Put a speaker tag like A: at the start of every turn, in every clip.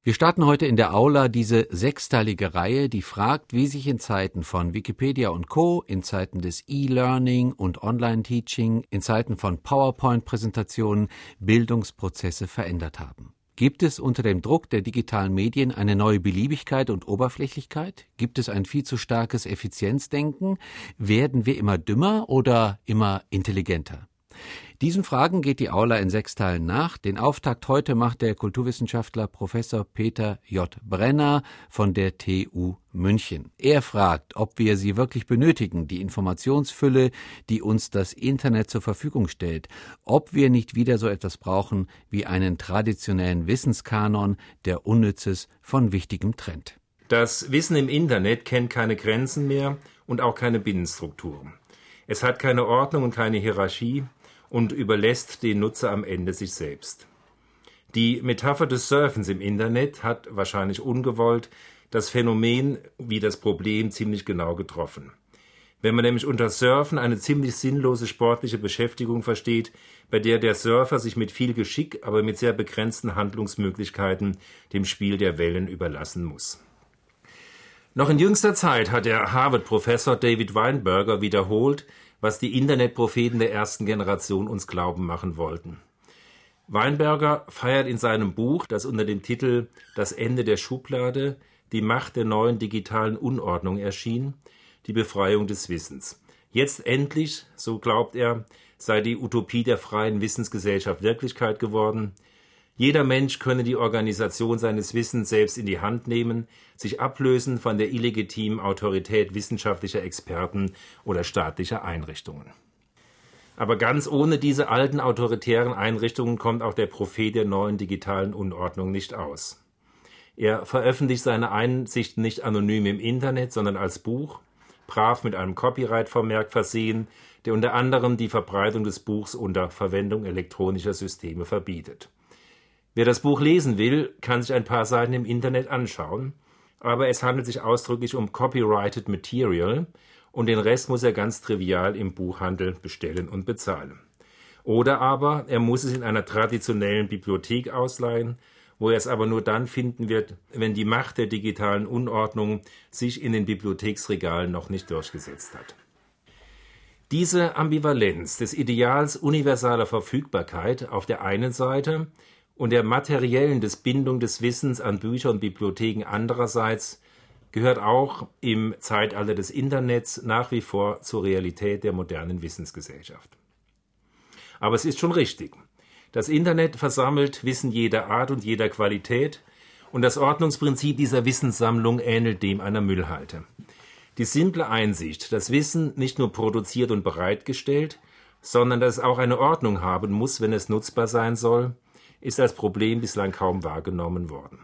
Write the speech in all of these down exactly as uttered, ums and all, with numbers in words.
A: Wir starten heute in der Aula diese sechsteilige Reihe, die fragt, wie sich in Zeiten von Wikipedia und Co., in Zeiten des E-Learning und Online-Teaching, in Zeiten von PowerPoint-Präsentationen Bildungsprozesse verändert haben. Gibt es unter dem Druck der digitalen Medien eine neue Beliebigkeit und Oberflächlichkeit? Gibt es ein viel zu starkes Effizienzdenken? Werden wir immer dümmer oder immer intelligenter? Diesen Fragen geht die Aula in sechs Teilen nach. Den Auftakt heute macht der Kulturwissenschaftler Professor Peter J. Brenner von der T U München. Er fragt, ob wir sie wirklich benötigen, die Informationsfülle, die uns das Internet zur Verfügung stellt, ob wir nicht wieder so etwas brauchen wie einen traditionellen Wissenskanon, der Unnützes von Wichtigem trennt.
B: Das Wissen im Internet kennt keine Grenzen mehr und auch keine Binnenstrukturen. Es hat keine Ordnung und keine Hierarchie und überlässt den Nutzer am Ende sich selbst. Die Metapher des Surfens im Internet hat wahrscheinlich ungewollt das Phänomen wie das Problem ziemlich genau getroffen. Wenn man nämlich unter Surfen eine ziemlich sinnlose sportliche Beschäftigung versteht, bei der der Surfer sich mit viel Geschick, aber mit sehr begrenzten Handlungsmöglichkeiten dem Spiel der Wellen überlassen muss. Noch in jüngster Zeit hat der Harvard-Professor David Weinberger wiederholt, was die Internetpropheten der ersten Generation uns glauben machen wollten. Weinberger feiert in seinem Buch, das unter dem Titel »Das Ende der Schublade. Die Macht der neuen digitalen Unordnung« erschien, die Befreiung des Wissens. Jetzt endlich, so glaubt er, sei die Utopie der freien Wissensgesellschaft Wirklichkeit geworden. Jeder Mensch könne die Organisation seines Wissens selbst in die Hand nehmen, sich ablösen von der illegitimen Autorität wissenschaftlicher Experten oder staatlicher Einrichtungen. Aber ganz ohne diese alten autoritären Einrichtungen kommt auch der Prophet der neuen digitalen Unordnung nicht aus. Er veröffentlicht seine Einsichten nicht anonym im Internet, sondern als Buch, brav mit einem Copyright-Vermerk versehen, der unter anderem die Verbreitung des Buchs unter Verwendung elektronischer Systeme verbietet. Wer das Buch lesen will, kann sich ein paar Seiten im Internet anschauen, aber es handelt sich ausdrücklich um Copyrighted Material und den Rest muss er ganz trivial im Buchhandel bestellen und bezahlen. Oder aber er muss es in einer traditionellen Bibliothek ausleihen, wo er es aber nur dann finden wird, wenn die Macht der digitalen Unordnung sich in den Bibliotheksregalen noch nicht durchgesetzt hat. Diese Ambivalenz des Ideals universaler Verfügbarkeit auf der einen Seite und der materiellen des Bindung des Wissens an Bücher und Bibliotheken andererseits gehört auch im Zeitalter des Internets nach wie vor zur Realität der modernen Wissensgesellschaft. Aber es ist schon richtig. Das Internet versammelt Wissen jeder Art und jeder Qualität und das Ordnungsprinzip dieser Wissenssammlung ähnelt dem einer Müllhalde. Die simple Einsicht, dass Wissen nicht nur produziert und bereitgestellt, sondern dass es auch eine Ordnung haben muss, wenn es nutzbar sein soll, ist als Problem bislang kaum wahrgenommen worden.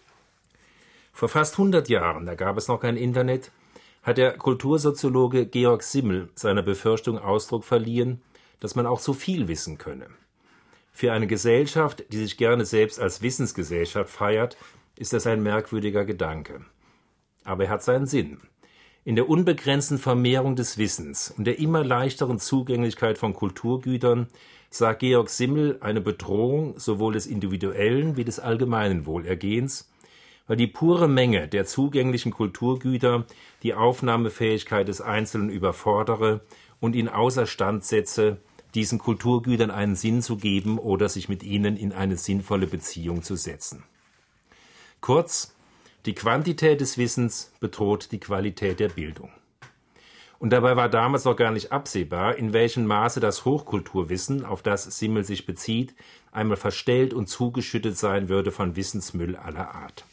B: Vor fast hundert Jahren, da gab es noch kein Internet, hat der Kultursoziologe Georg Simmel seiner Befürchtung Ausdruck verliehen, dass man auch zu viel wissen könne. Für eine Gesellschaft, die sich gerne selbst als Wissensgesellschaft feiert, ist das ein merkwürdiger Gedanke. Aber er hat seinen Sinn. In der unbegrenzten Vermehrung des Wissens und der immer leichteren Zugänglichkeit von Kulturgütern sah Georg Simmel eine Bedrohung sowohl des individuellen wie des allgemeinen Wohlergehens, weil die pure Menge der zugänglichen Kulturgüter die Aufnahmefähigkeit des Einzelnen überfordere und ihn außerstand setze, diesen Kulturgütern einen Sinn zu geben oder sich mit ihnen in eine sinnvolle Beziehung zu setzen. Kurz, die Quantität des Wissens bedroht die Qualität der Bildung. Und dabei war damals noch gar nicht absehbar, in welchem Maße das Hochkulturwissen, auf das Simmel sich bezieht, einmal verstellt und zugeschüttet sein würde von Wissensmüll aller Art.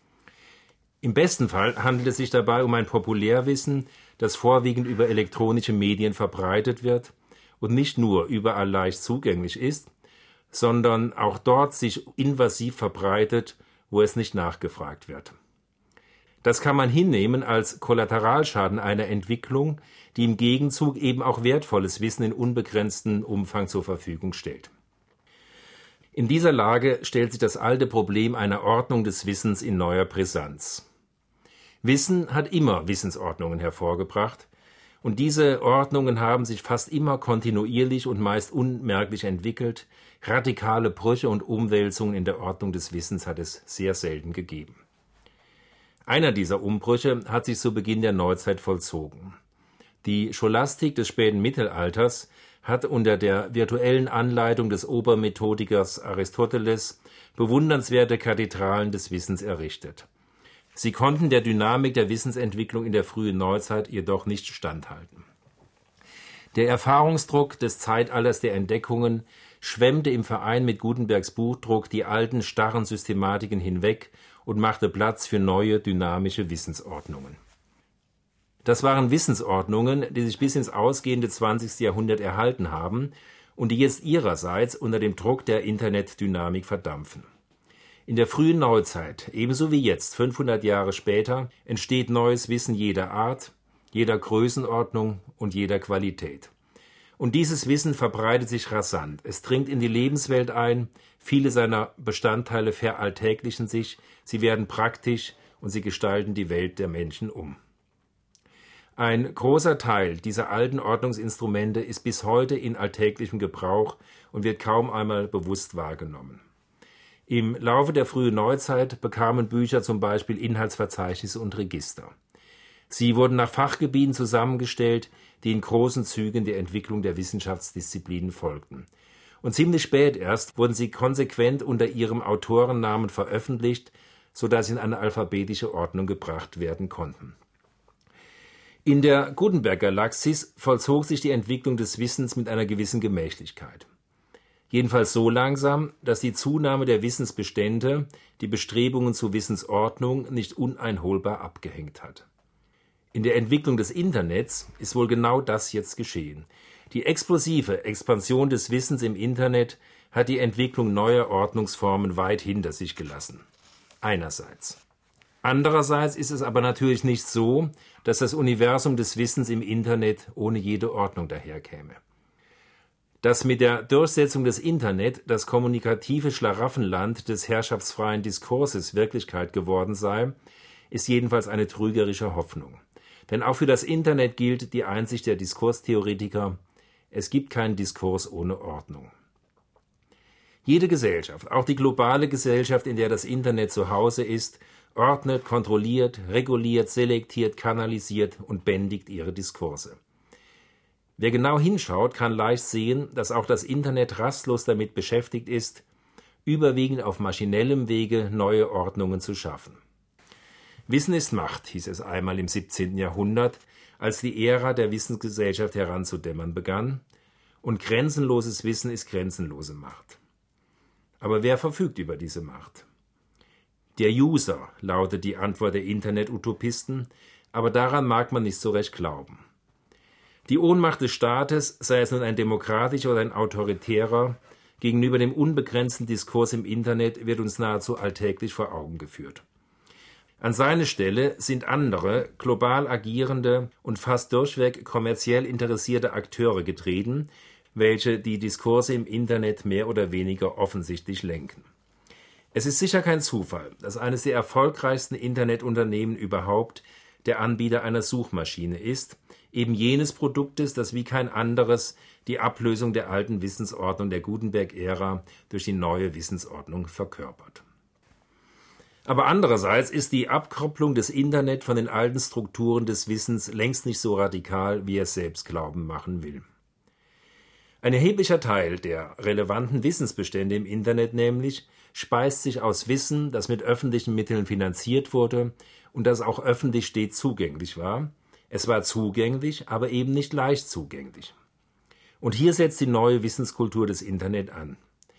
B: Im besten Fall handelt es sich dabei um ein Populärwissen, das vorwiegend über elektronische Medien verbreitet wird und nicht nur überall leicht zugänglich ist, sondern auch dort sich invasiv verbreitet, wo es nicht nachgefragt wird. Das kann man hinnehmen als Kollateralschaden einer Entwicklung, die im Gegenzug eben auch wertvolles Wissen in unbegrenztem Umfang zur Verfügung stellt. In dieser Lage stellt sich das alte Problem einer Ordnung des Wissens in neuer Brisanz. Wissen hat immer Wissensordnungen hervorgebracht Und diese Ordnungen haben sich fast immer kontinuierlich und meist unmerklich entwickelt. Radikale Brüche und Umwälzungen in der Ordnung des Wissens hat es sehr selten gegeben. Einer dieser Umbrüche hat sich zu Beginn der Neuzeit vollzogen. Die Scholastik des späten Mittelalters hat unter der virtuellen Anleitung des Obermethodikers Aristoteles bewundernswerte Kathedralen des Wissens errichtet. Sie konnten der Dynamik der Wissensentwicklung in der frühen Neuzeit jedoch nicht standhalten. Der Erfahrungsdruck des Zeitalters der Entdeckungen schwemmte im Verein mit Gutenbergs Buchdruck die alten starren Systematiken hinweg und machte Platz für neue, dynamische Wissensordnungen. Das waren Wissensordnungen, die sich bis ins ausgehende zwanzigste Jahrhundert erhalten haben und die jetzt ihrerseits unter dem Druck der Internetdynamik verdampfen. In der frühen Neuzeit, ebenso wie jetzt, fünfhundert Jahre später, entsteht neues Wissen jeder Art, jeder Größenordnung und jeder Qualität. Und dieses Wissen verbreitet sich rasant. Es dringt in die Lebenswelt ein, viele seiner Bestandteile veralltäglichen sich, sie werden praktisch und sie gestalten die Welt der Menschen um. Ein großer Teil dieser alten Ordnungsinstrumente ist bis heute in alltäglichem Gebrauch und wird kaum einmal bewusst wahrgenommen. Im Laufe der frühen Neuzeit bekamen Bücher zum Beispiel Inhaltsverzeichnisse und Register. Sie wurden nach Fachgebieten zusammengestellt, die in großen Zügen der Entwicklung der Wissenschaftsdisziplinen folgten. Und ziemlich spät erst wurden sie konsequent unter ihrem Autorennamen veröffentlicht, sodass sie in eine alphabetische Ordnung gebracht werden konnten. In der Gutenberg-Galaxis vollzog sich die Entwicklung des Wissens mit einer gewissen Gemächlichkeit. Jedenfalls so langsam, dass die Zunahme der Wissensbestände die Bestrebungen zur Wissensordnung nicht uneinholbar abgehängt hat. In der Entwicklung des Internets ist wohl genau das jetzt geschehen. Die explosive Expansion des Wissens im Internet hat die Entwicklung neuer Ordnungsformen weit hinter sich gelassen. Einerseits. Andererseits ist es aber natürlich nicht so, dass das Universum des Wissens im Internet ohne jede Ordnung daherkäme. Dass mit der Durchsetzung des Internet das kommunikative Schlaraffenland des herrschaftsfreien Diskurses Wirklichkeit geworden sei, ist jedenfalls eine trügerische Hoffnung. Denn auch für das Internet gilt die Einsicht der Diskurstheoretiker: Es gibt keinen Diskurs ohne Ordnung. Jede Gesellschaft, auch die globale Gesellschaft, in der das Internet zu Hause ist, ordnet, kontrolliert, reguliert, selektiert, kanalisiert und bändigt ihre Diskurse. Wer genau hinschaut, kann leicht sehen, dass auch das Internet rastlos damit beschäftigt ist, überwiegend auf maschinellem Wege neue Ordnungen zu schaffen. Wissen ist Macht, hieß es einmal im siebzehnten Jahrhundert, als die Ära der Wissensgesellschaft heranzudämmern begann, und grenzenloses Wissen ist grenzenlose Macht. Aber wer verfügt über diese Macht? Der User, lautet die Antwort der Internet-Utopisten, aber daran mag man nicht so recht glauben. Die Ohnmacht des Staates, sei es nun ein demokratischer oder ein autoritärer, gegenüber dem unbegrenzten Diskurs im Internet wird uns nahezu alltäglich vor Augen geführt. An seine Stelle sind andere, global agierende und fast durchweg kommerziell interessierte Akteure getreten, welche die Diskurse im Internet mehr oder weniger offensichtlich lenken. Es ist sicher kein Zufall, dass eines der erfolgreichsten Internetunternehmen überhaupt der Anbieter einer Suchmaschine ist, eben jenes Produktes, das wie kein anderes die Ablösung der alten Wissensordnung der Gutenberg-Ära durch die neue Wissensordnung verkörpert. Aber andererseits ist die Abkopplung des Internet von den alten Strukturen des Wissens längst nicht so radikal, wie er es selbst glauben machen will. Ein erheblicher Teil der relevanten Wissensbestände im Internet nämlich speist sich aus Wissen, das mit öffentlichen Mitteln finanziert wurde und das auch öffentlich stets zugänglich war. Es war zugänglich, aber eben nicht leicht zugänglich. Und hier setzt die neue Wissenskultur des Internet an.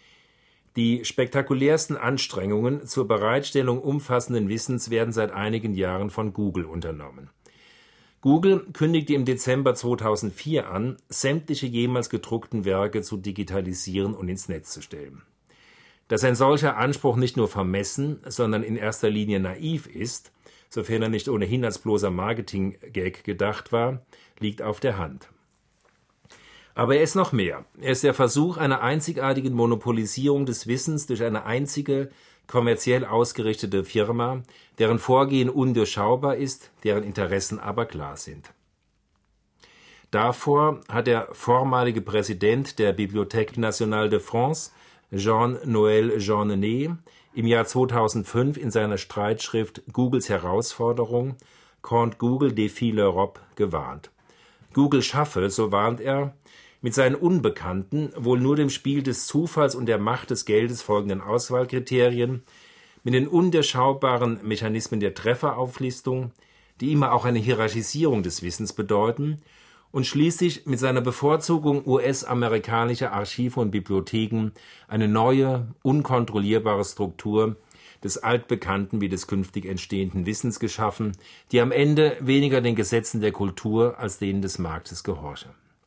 B: Die spektakulärsten Anstrengungen zur Bereitstellung umfassenden Wissens werden seit einigen Jahren von Google unternommen. Google kündigte im Dezember zweitausendvier an, sämtliche jemals gedruckten Werke zu digitalisieren und ins Netz zu stellen. Dass ein solcher Anspruch nicht nur vermessen, sondern in erster Linie naiv ist, sofern er nicht ohnehin als bloßer Marketing-Gag gedacht war, liegt auf der Hand. Aber er ist noch mehr. Er ist der Versuch einer einzigartigen Monopolisierung des Wissens durch eine einzige, kommerziell ausgerichtete Firma, deren Vorgehen undurchschaubar ist, deren Interessen aber klar sind. Davor hat der vormalige Präsident der Bibliothèque Nationale de France, Jean-Noël Jeanneney, im Jahr zweitausendfünf in seiner Streitschrift Googles Herausforderung Quand Google défie l'Europe gewarnt. Google schaffe, so warnt er, mit seinen unbekannten, wohl nur dem Spiel des Zufalls und der Macht des Geldes folgenden Auswahlkriterien, mit den undurchschaubaren Mechanismen der Trefferauflistung, die immer auch eine Hierarchisierung des Wissens bedeuten, und schließlich mit seiner Bevorzugung U S-amerikanischer Archive und Bibliotheken eine neue, unkontrollierbare Struktur des altbekannten wie des künftig entstehenden Wissens geschaffen, die am Ende weniger den Gesetzen der Kultur als denen des Marktes gehorche.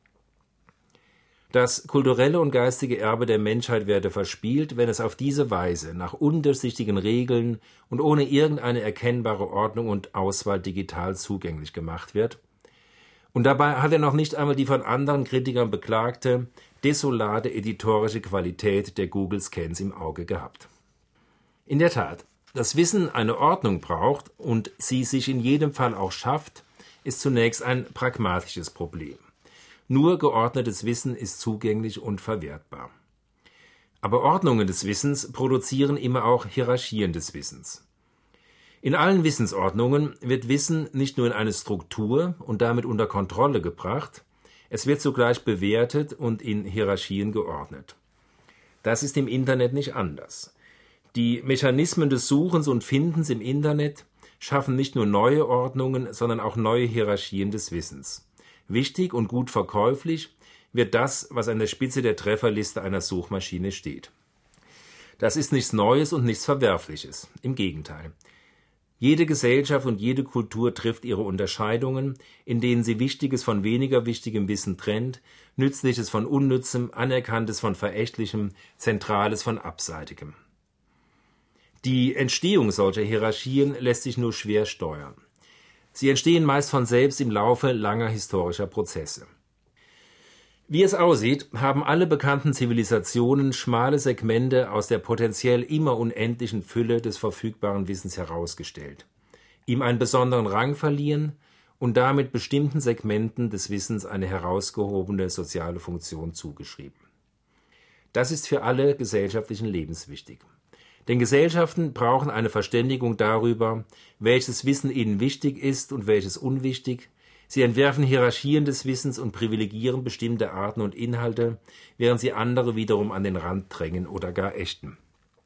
B: Das kulturelle und geistige Erbe der Menschheit werde verspielt, wenn es auf diese Weise nach undurchsichtigen Regeln und ohne irgendeine erkennbare Ordnung und Auswahl digital zugänglich gemacht wird. Und dabei hat er noch nicht einmal die von anderen Kritikern beklagte, desolate editorische Qualität der Google-Scans im Auge gehabt. In der Tat, dass Wissen eine Ordnung braucht und sie sich in jedem Fall auch schafft, ist zunächst ein pragmatisches Problem. Nur geordnetes Wissen ist zugänglich und verwertbar. Aber Ordnungen des Wissens produzieren immer auch Hierarchien des Wissens. In allen Wissensordnungen wird Wissen nicht nur in eine Struktur und damit unter Kontrolle gebracht, es wird zugleich bewertet und in Hierarchien geordnet. Das ist im Internet nicht anders. Die Mechanismen des Suchens und Findens im Internet schaffen nicht nur neue Ordnungen, sondern auch neue Hierarchien des Wissens. Wichtig und gut verkäuflich wird das, was an der Spitze der Trefferliste einer Suchmaschine steht. Das ist nichts Neues und nichts Verwerfliches. Im Gegenteil. Jede Gesellschaft und jede Kultur trifft ihre Unterscheidungen, in denen sie Wichtiges von weniger wichtigem Wissen trennt, Nützliches von Unnützem, Anerkanntes von Verächtlichem, Zentrales von Abseitigem. Die Entstehung solcher Hierarchien lässt sich nur schwer steuern. Sie entstehen meist von selbst im Laufe langer historischer Prozesse. Wie es aussieht, haben alle bekannten Zivilisationen schmale Segmente aus der potenziell immer unendlichen Fülle des verfügbaren Wissens herausgestellt, ihm einen besonderen Rang verliehen und damit bestimmten Segmenten des Wissens eine herausgehobene soziale Funktion zugeschrieben. Das ist für alle gesellschaftlichen Lebens wichtig. Denn Gesellschaften brauchen eine Verständigung darüber, welches Wissen ihnen wichtig ist und welches unwichtig. Sie entwerfen Hierarchien des Wissens und privilegieren bestimmte Arten und Inhalte, während sie andere wiederum an den Rand drängen oder gar ächten.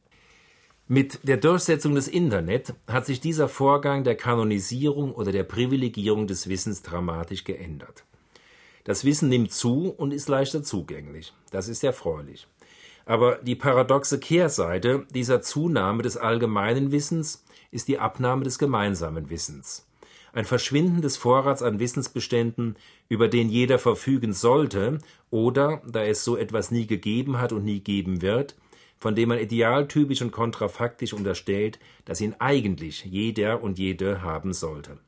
B: Mit der Durchsetzung des Internet hat sich dieser Vorgang der Kanonisierung oder der Privilegierung des Wissens dramatisch geändert. Das Wissen nimmt zu und ist leichter zugänglich. Das ist erfreulich. Aber die paradoxe Kehrseite dieser Zunahme des allgemeinen Wissens ist die Abnahme des gemeinsamen Wissens. Ein Verschwinden des Vorrats an Wissensbeständen, über den jeder verfügen sollte oder, da es so etwas nie gegeben hat und nie geben wird, von dem man idealtypisch und kontrafaktisch unterstellt, dass ihn eigentlich jeder und jede haben sollte.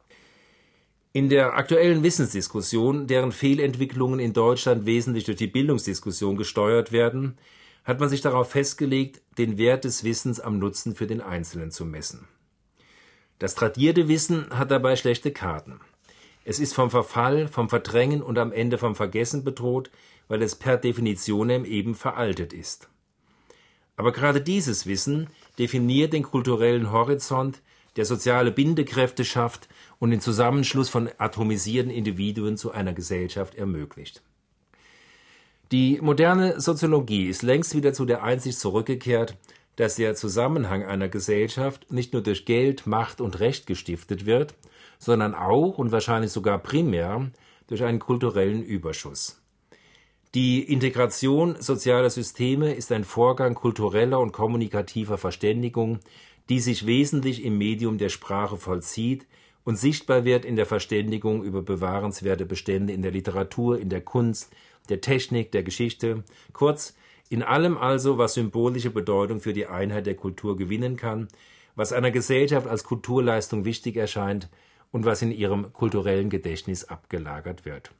B: In der aktuellen Wissensdiskussion, deren Fehlentwicklungen in Deutschland wesentlich durch die Bildungsdiskussion gesteuert werden, hat man sich darauf festgelegt, den Wert des Wissens am Nutzen für den Einzelnen zu messen. Das tradierte Wissen hat dabei schlechte Karten. Es ist vom Verfall, vom Verdrängen und am Ende vom Vergessen bedroht, weil es per Definitionem eben veraltet ist. Aber gerade dieses Wissen definiert den kulturellen Horizont, der soziale Bindekräfte schafft und den Zusammenschluss von atomisierten Individuen zu einer Gesellschaft ermöglicht. Die moderne Soziologie ist längst wieder zu der Einsicht zurückgekehrt, dass der Zusammenhang einer Gesellschaft nicht nur durch Geld, Macht und Recht gestiftet wird, sondern auch und wahrscheinlich sogar primär durch einen kulturellen Überschuss. Die Integration sozialer Systeme ist ein Vorgang kultureller und kommunikativer Verständigung, die sich wesentlich im Medium der Sprache vollzieht und sichtbar wird in der Verständigung über bewahrenswerte Bestände in der Literatur, in der Kunst, der Technik, der Geschichte, kurz in allem also, was symbolische Bedeutung für die Einheit der Kultur gewinnen kann, was einer Gesellschaft als Kulturleistung wichtig erscheint und was in ihrem kulturellen Gedächtnis abgelagert wird.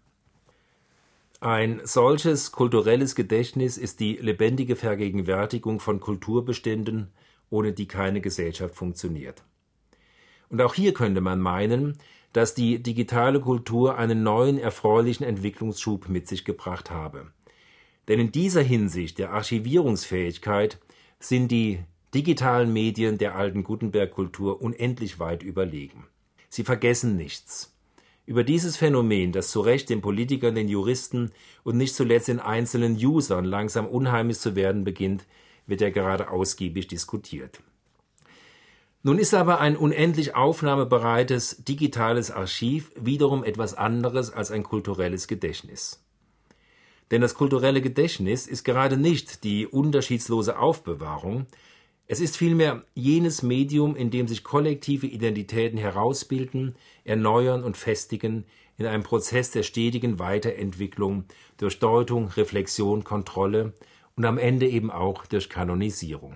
B: Ein solches kulturelles Gedächtnis ist die lebendige Vergegenwärtigung von Kulturbeständen, ohne die keine Gesellschaft funktioniert. Und auch hier könnte man meinen, dass die digitale Kultur einen neuen, erfreulichen Entwicklungsschub mit sich gebracht habe. Denn in dieser Hinsicht der Archivierungsfähigkeit sind die digitalen Medien der alten Gutenberg-Kultur unendlich weit überlegen. Sie vergessen nichts. Über dieses Phänomen, das zu Recht den Politikern, den Juristen und nicht zuletzt den einzelnen Usern langsam unheimlich zu werden beginnt, wird ja gerade ausgiebig diskutiert. Nun ist aber ein unendlich aufnahmebereites digitales Archiv wiederum etwas anderes als ein kulturelles Gedächtnis. Denn das kulturelle Gedächtnis ist gerade nicht die unterschiedslose Aufbewahrung, es ist vielmehr jenes Medium, in dem sich kollektive Identitäten herausbilden, erneuern und festigen in einem Prozess der stetigen Weiterentwicklung durch Deutung, Reflexion, Kontrolle und am Ende eben auch durch Kanonisierung.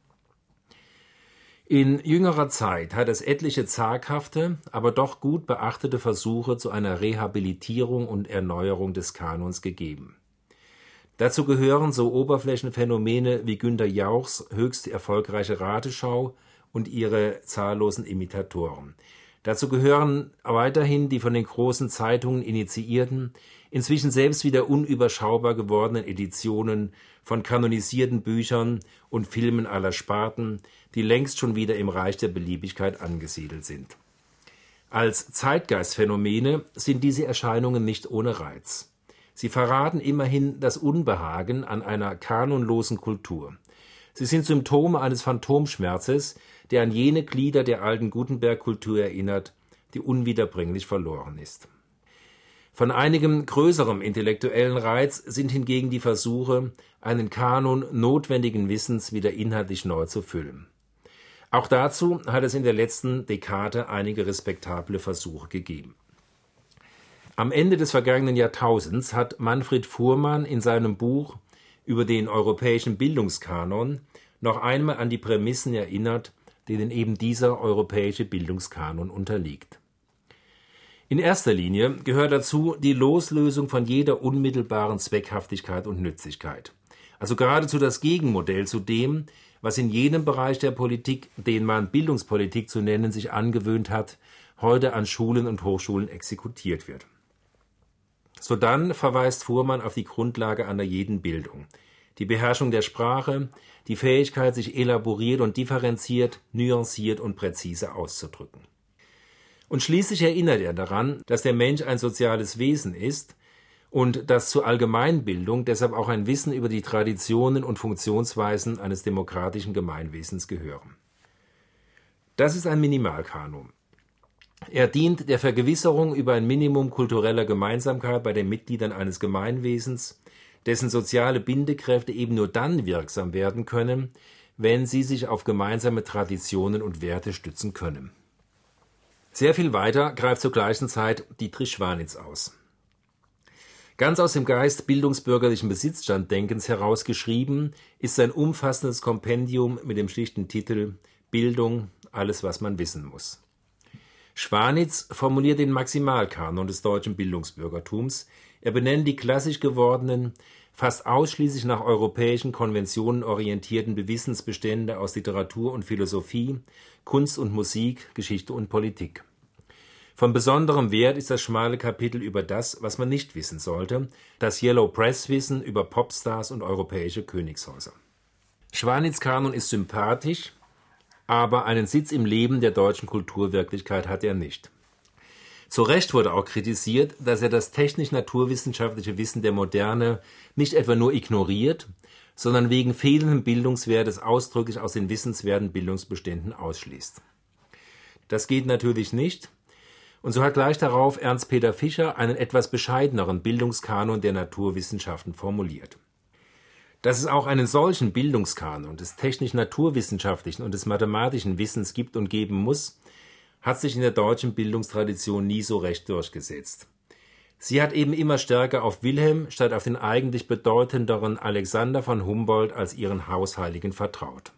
B: In jüngerer Zeit hat es etliche zaghafte, aber doch gut beachtete Versuche zu einer Rehabilitierung und Erneuerung des Kanons gegeben. Dazu gehören so Oberflächenphänomene wie Günter Jauchs höchst erfolgreiche Rateschau und ihre zahllosen Imitatoren. Dazu gehören weiterhin die von den großen Zeitungen initiierten, inzwischen selbst wieder unüberschaubar gewordenen Editionen von kanonisierten Büchern und Filmen aller Sparten, die längst schon wieder im Reich der Beliebigkeit angesiedelt sind. Als Zeitgeistphänomene sind diese Erscheinungen nicht ohne Reiz. Sie verraten immerhin das Unbehagen an einer kanonlosen Kultur. Sie sind Symptome eines Phantomschmerzes, der an jene Glieder der alten Gutenberg-Kultur erinnert, die unwiederbringlich verloren ist. Von einigem größerem intellektuellen Reiz sind hingegen die Versuche, einen Kanon notwendigen Wissens wieder inhaltlich neu zu füllen. Auch dazu hat es in der letzten Dekade einige respektable Versuche gegeben. Am Ende des vergangenen Jahrtausends hat Manfred Fuhrmann in seinem Buch über den europäischen Bildungskanon noch einmal an die Prämissen erinnert, denen eben dieser europäische Bildungskanon unterliegt. In erster Linie gehört dazu die Loslösung von jeder unmittelbaren Zweckhaftigkeit und Nützlichkeit. Also geradezu das Gegenmodell zu dem, was in jenem Bereich der Politik, den man Bildungspolitik zu nennen, sich angewöhnt hat, heute an Schulen und Hochschulen exekutiert wird. Sodann verweist Fuhrmann auf die Grundlage einer jeden Bildung, die Beherrschung der Sprache, die Fähigkeit, sich elaboriert und differenziert, nuanciert und präzise auszudrücken. Und schließlich erinnert er daran, dass der Mensch ein soziales Wesen ist und dass zur Allgemeinbildung deshalb auch ein Wissen über die Traditionen und Funktionsweisen eines demokratischen Gemeinwesens gehören. Das ist ein Minimalkanon. Er dient der Vergewisserung über ein Minimum kultureller Gemeinsamkeit bei den Mitgliedern eines Gemeinwesens, dessen soziale Bindekräfte eben nur dann wirksam werden können, wenn sie sich auf gemeinsame Traditionen und Werte stützen können. Sehr viel weiter greift zur gleichen Zeit Dietrich Schwanitz aus. Ganz aus dem Geist bildungsbürgerlichen Besitzstanddenkens herausgeschrieben ist sein umfassendes Kompendium mit dem schlichten Titel Bildung, alles was man wissen muss. Schwanitz formuliert den Maximalkanon des deutschen Bildungsbürgertums. Er benennt die klassisch gewordenen, fast ausschließlich nach europäischen Konventionen orientierten Bewissensbestände aus Literatur und Philosophie, Kunst und Musik, Geschichte und Politik. Von besonderem Wert ist das schmale Kapitel über das, was man nicht wissen sollte, das Yellow Press Wissen über Popstars und europäische Königshäuser. Schwanitz' Kanon ist sympathisch, aber einen Sitz im Leben der deutschen Kulturwirklichkeit hat er nicht. Zu Recht wurde auch kritisiert, dass er das technisch-naturwissenschaftliche Wissen der Moderne nicht etwa nur ignoriert, sondern wegen fehlenden Bildungswertes ausdrücklich aus den wissenswerten Bildungsbeständen ausschließt. Das geht natürlich nicht, und so hat gleich darauf Ernst-Peter Fischer einen etwas bescheideneren Bildungskanon der Naturwissenschaften formuliert. Dass es auch einen solchen Bildungskanon des technisch-naturwissenschaftlichen und des mathematischen Wissens gibt und geben muss, hat sich in der deutschen Bildungstradition nie so recht durchgesetzt. Sie hat eben immer stärker auf Wilhelm statt auf den eigentlich bedeutenderen Alexander von Humboldt als ihren Hausheiligen vertraut.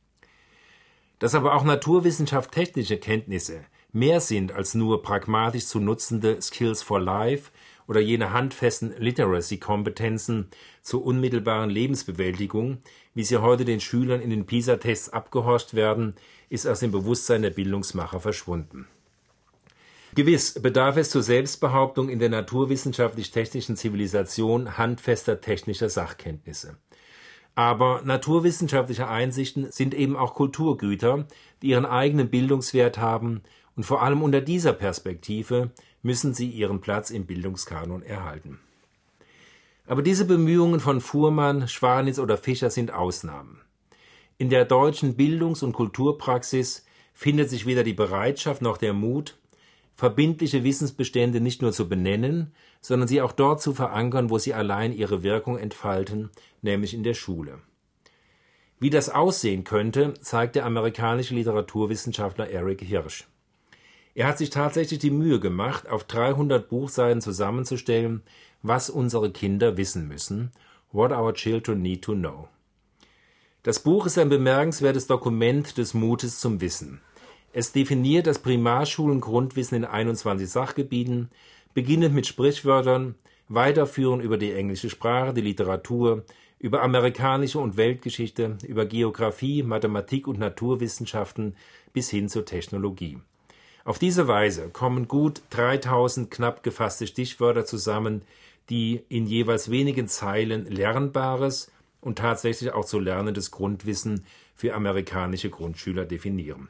B: Dass aber auch naturwissenschaft-technische Kenntnisse mehr sind als nur pragmatisch zu nutzende Skills for Life oder jene handfesten Literacy-Kompetenzen zur unmittelbaren Lebensbewältigung, wie sie heute den Schülern in den PISA-Tests abgehorcht werden, ist aus dem Bewusstsein der Bildungsmacher verschwunden. Gewiss bedarf es zur Selbstbehauptung in der naturwissenschaftlich-technischen Zivilisation handfester technischer Sachkenntnisse. Aber naturwissenschaftliche Einsichten sind eben auch Kulturgüter, die ihren eigenen Bildungswert haben, und vor allem unter dieser Perspektive müssen sie ihren Platz im Bildungskanon erhalten. Aber diese Bemühungen von Fuhrmann, Schwanitz oder Fischer sind Ausnahmen. In der deutschen Bildungs- und Kulturpraxis findet sich weder die Bereitschaft noch der Mut, verbindliche Wissensbestände nicht nur zu benennen, sondern sie auch dort zu verankern, wo sie allein ihre Wirkung entfalten, nämlich in der Schule. Wie das aussehen könnte, zeigt der amerikanische Literaturwissenschaftler Eric Hirsch. Er hat sich tatsächlich die Mühe gemacht, auf dreihundert Buchseiten zusammenzustellen, was unsere Kinder wissen müssen, What Our Children Need to Know. Das Buch ist ein bemerkenswertes Dokument des Mutes zum Wissen. Es definiert das Primarschulen-Grundwissen in einundzwanzig Sachgebieten, beginnend mit Sprichwörtern, weiterführend über die englische Sprache, die Literatur, über amerikanische und Weltgeschichte, über Geographie, Mathematik und Naturwissenschaften bis hin zur Technologie. Auf diese Weise kommen gut dreitausend knapp gefasste Stichwörter zusammen, die in jeweils wenigen Zeilen lernbares und tatsächlich auch zu lernendes Grundwissen für amerikanische Grundschüler definieren.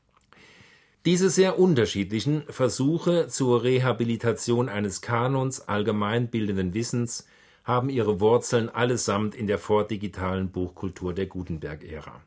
B: Diese sehr unterschiedlichen Versuche zur Rehabilitation eines Kanons allgemeinbildenden Wissens haben ihre Wurzeln allesamt in der vordigitalen Buchkultur der Gutenberg-Ära.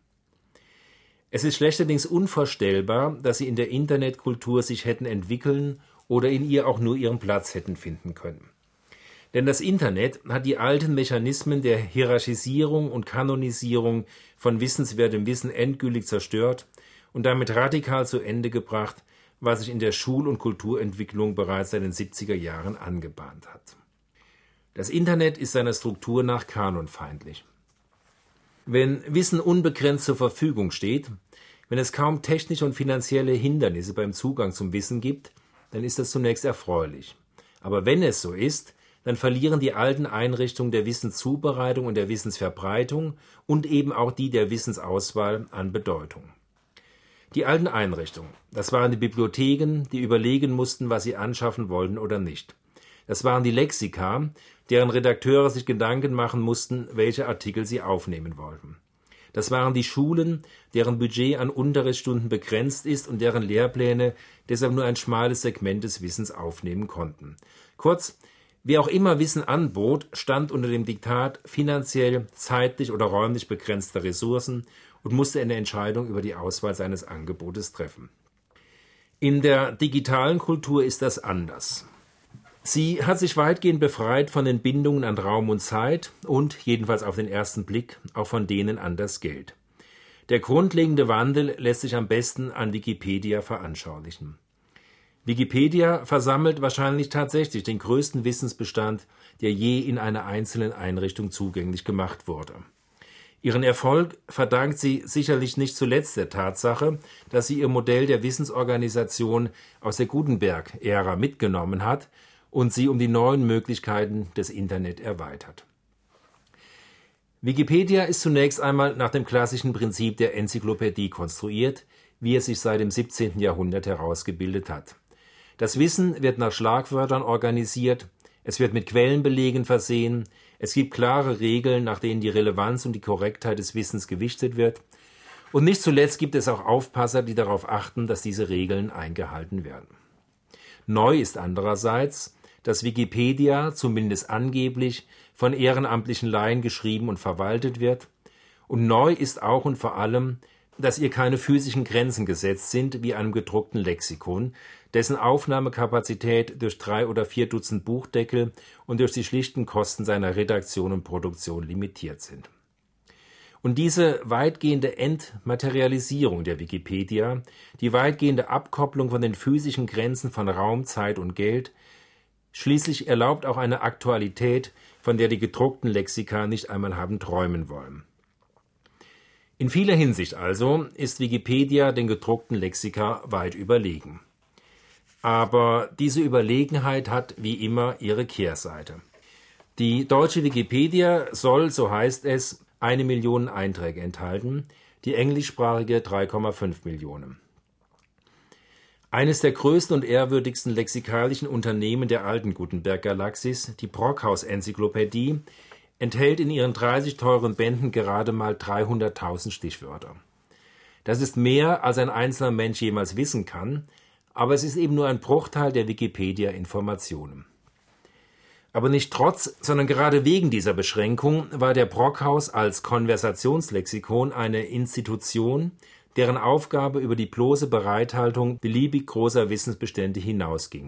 B: Es ist schlechterdings unvorstellbar, dass sie in der Internetkultur sich hätten entwickeln oder in ihr auch nur ihren Platz hätten finden können. Denn das Internet hat die alten Mechanismen der Hierarchisierung und Kanonisierung von wissenswertem Wissen endgültig zerstört und damit radikal zu Ende gebracht, was sich in der Schul- und Kulturentwicklung bereits seit den siebziger Jahren angebahnt hat. Das Internet ist seiner Struktur nach kanonfeindlich. Wenn Wissen unbegrenzt zur Verfügung steht, wenn es kaum technische und finanzielle Hindernisse beim Zugang zum Wissen gibt, dann ist das zunächst erfreulich. Aber wenn es so ist, dann verlieren die alten Einrichtungen der Wissenszubereitung und der Wissensverbreitung und eben auch die der Wissensauswahl an Bedeutung. Die alten Einrichtungen, das waren die Bibliotheken, die überlegen mussten, was sie anschaffen wollten oder nicht. Das waren die Lexika, deren Redakteure sich Gedanken machen mussten, welche Artikel sie aufnehmen wollten. Das waren die Schulen, deren Budget an Unterrichtsstunden begrenzt ist und deren Lehrpläne deshalb nur ein schmales Segment des Wissens aufnehmen konnten. Kurz, wer auch immer Wissen anbot, stand unter dem Diktat finanziell, zeitlich oder räumlich begrenzter Ressourcen und musste eine Entscheidung über die Auswahl seines Angebotes treffen. In der digitalen Kultur ist das anders. Sie hat sich weitgehend befreit von den Bindungen an Raum und Zeit und, jedenfalls auf den ersten Blick, auch von denen an das Geld. Der grundlegende Wandel lässt sich am besten an Wikipedia veranschaulichen. Wikipedia versammelt wahrscheinlich tatsächlich den größten Wissensbestand, der je in einer einzelnen Einrichtung zugänglich gemacht wurde. Ihren Erfolg verdankt sie sicherlich nicht zuletzt der Tatsache, dass sie ihr Modell der Wissensorganisation aus der Gutenberg-Ära mitgenommen hat und sie um die neuen Möglichkeiten des Internet erweitert. Wikipedia ist zunächst einmal nach dem klassischen Prinzip der Enzyklopädie konstruiert, wie es sich seit dem siebzehnten Jahrhundert herausgebildet hat. Das Wissen wird nach Schlagwörtern organisiert, es wird mit Quellenbelegen versehen, es gibt klare Regeln, nach denen die Relevanz und die Korrektheit des Wissens gewichtet wird, und nicht zuletzt gibt es auch Aufpasser, die darauf achten, dass diese Regeln eingehalten werden. Neu ist andererseits, dass Wikipedia, zumindest angeblich, von ehrenamtlichen Laien geschrieben und verwaltet wird, und neu ist auch und vor allem, dass ihr keine physischen Grenzen gesetzt sind wie einem gedruckten Lexikon, dessen Aufnahmekapazität durch drei oder vier Dutzend Buchdeckel und durch die schlichten Kosten seiner Redaktion und Produktion limitiert sind. Und diese weitgehende Entmaterialisierung der Wikipedia, die weitgehende Abkopplung von den physischen Grenzen von Raum, Zeit und Geld, schließlich erlaubt auch eine Aktualität, von der die gedruckten Lexika nicht einmal haben träumen wollen. In vieler Hinsicht also ist Wikipedia den gedruckten Lexika weit überlegen. Aber diese Überlegenheit hat wie immer ihre Kehrseite. Die deutsche Wikipedia soll, so heißt es, eine Million Einträge enthalten, die englischsprachige drei Komma fünf Millionen. Eines der größten und ehrwürdigsten lexikalischen Unternehmen der alten Gutenberg-Galaxis, die Brockhaus-Enzyklopädie, enthält in ihren dreißig teuren Bänden gerade mal dreihunderttausend Stichwörter. Das ist mehr, als ein einzelner Mensch jemals wissen kann, aber es ist eben nur ein Bruchteil der Wikipedia-Informationen. Aber nicht trotz, sondern gerade wegen dieser Beschränkung war der Brockhaus als Konversationslexikon eine Institution, deren Aufgabe über die bloße Bereithaltung beliebig großer Wissensbestände hinausging.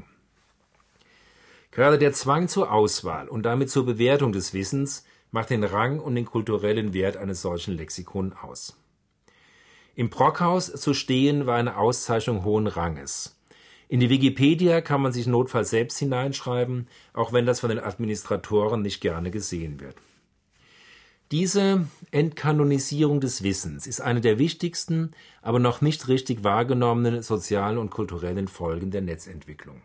B: Gerade der Zwang zur Auswahl und damit zur Bewertung des Wissens macht den Rang und den kulturellen Wert eines solchen Lexikons aus. Im Brockhaus zu stehen war eine Auszeichnung hohen Ranges. In die Wikipedia kann man sich notfalls selbst hineinschreiben, auch wenn das von den Administratoren nicht gerne gesehen wird. Diese Entkanonisierung des Wissens ist eine der wichtigsten, aber noch nicht richtig wahrgenommenen sozialen und kulturellen Folgen der Netzentwicklung.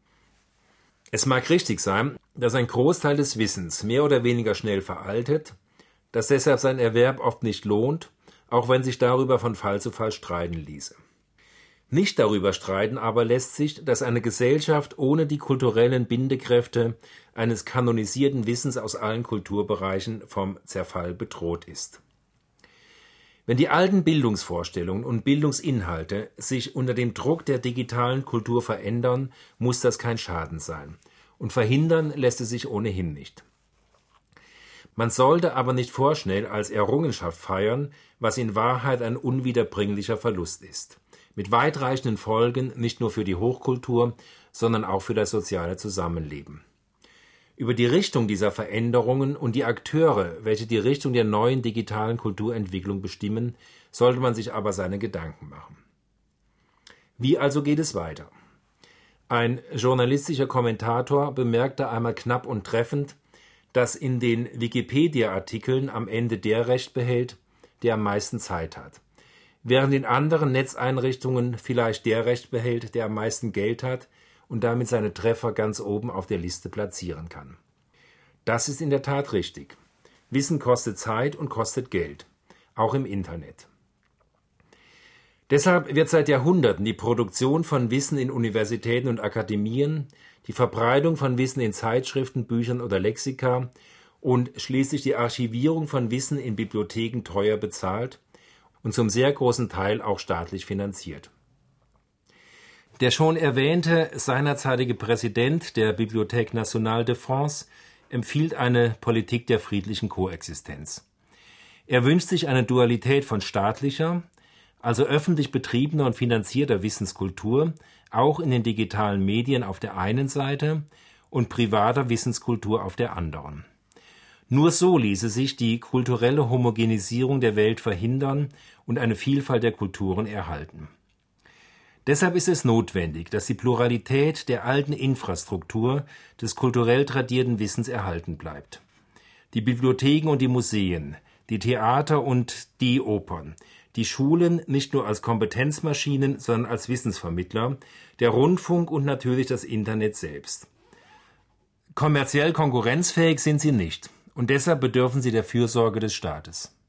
B: Es mag richtig sein, dass ein Großteil des Wissens mehr oder weniger schnell veraltet, dass deshalb sein Erwerb oft nicht lohnt, auch wenn sich darüber von Fall zu Fall streiten ließe. Nicht darüber streiten aber lässt sich, dass eine Gesellschaft ohne die kulturellen Bindekräfte eines kanonisierten Wissens aus allen Kulturbereichen vom Zerfall bedroht ist. Wenn die alten Bildungsvorstellungen und Bildungsinhalte sich unter dem Druck der digitalen Kultur verändern, muss das kein Schaden sein. Und verhindern lässt es sich ohnehin nicht. Man sollte aber nicht vorschnell als Errungenschaft feiern, was in Wahrheit ein unwiederbringlicher Verlust ist. Mit weitreichenden Folgen nicht nur für die Hochkultur, sondern auch für das soziale Zusammenleben. Über die Richtung dieser Veränderungen und die Akteure, welche die Richtung der neuen digitalen Kulturentwicklung bestimmen, sollte man sich aber seine Gedanken machen. Wie also geht es weiter? Ein journalistischer Kommentator bemerkte einmal knapp und treffend, dass in den Wikipedia-Artikeln am Ende der Recht behält, der am meisten Zeit hat, während in anderen Netzeinrichtungen vielleicht der Recht behält, der am meisten Geld hat und damit seine Treffer ganz oben auf der Liste platzieren kann. Das ist in der Tat richtig. Wissen kostet Zeit und kostet Geld, auch im Internet. Deshalb wird seit Jahrhunderten die Produktion von Wissen in Universitäten und Akademien, die Verbreitung von Wissen in Zeitschriften, Büchern oder Lexika und schließlich die Archivierung von Wissen in Bibliotheken teuer bezahlt und zum sehr großen Teil auch staatlich finanziert. Der schon erwähnte seinerzeitige Präsident der Bibliothèque Nationale de France empfiehlt eine Politik der friedlichen Koexistenz. Er wünscht sich eine Dualität von staatlicher, also öffentlich betriebener und finanzierter Wissenskultur, auch in den digitalen Medien auf der einen Seite und privater Wissenskultur auf der anderen. Nur so ließe sich die kulturelle Homogenisierung der Welt verhindern und eine Vielfalt der Kulturen erhalten. Deshalb ist es notwendig, dass die Pluralität der alten Infrastruktur des kulturell tradierten Wissens erhalten bleibt. Die Bibliotheken und die Museen, die Theater und die Opern, die Schulen nicht nur als Kompetenzmaschinen, sondern als Wissensvermittler, der Rundfunk und natürlich das Internet selbst. Kommerziell konkurrenzfähig sind sie nicht und deshalb bedürfen sie der Fürsorge des Staates.